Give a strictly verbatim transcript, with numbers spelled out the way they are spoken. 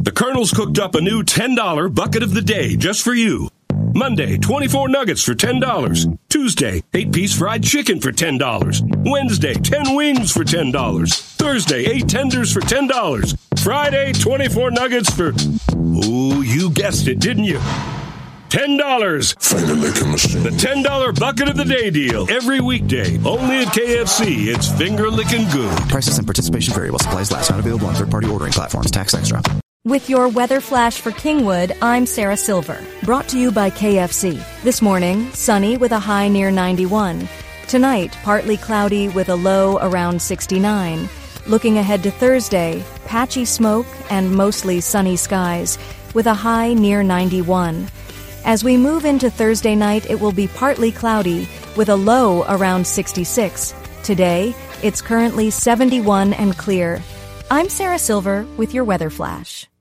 The Colonel's cooked up a new ten dollar bucket of the day just for you. Monday, twenty-four nuggets for ten dollars. Tuesday, eight-piece fried chicken for ten dollars. Wednesday, ten wings for ten dollars. Thursday, eight tenders for ten dollars. Friday, twenty-four nuggets for... Oh, you guessed it, didn't you? ten dollars. Finger licking machine. The ten dollar bucket of the day deal. Every weekday. Only at K F C. It's finger licking good. Prices and participation vary while supplies last. Not available on third-party ordering platforms. Tax extra. With your weather flash for Kingwood, I'm Sarah Silver. Brought to you by K F C. This morning, sunny with a high near ninety-one. Tonight, partly cloudy with a low around sixty-nine. Looking ahead to Thursday, patchy smoke and mostly sunny skies with a high near ninety-one. As we move into Thursday night, it will be partly cloudy with a low around sixty-six. Today, it's currently seventy-one and clear. I'm Sarah Silver with your weather flash.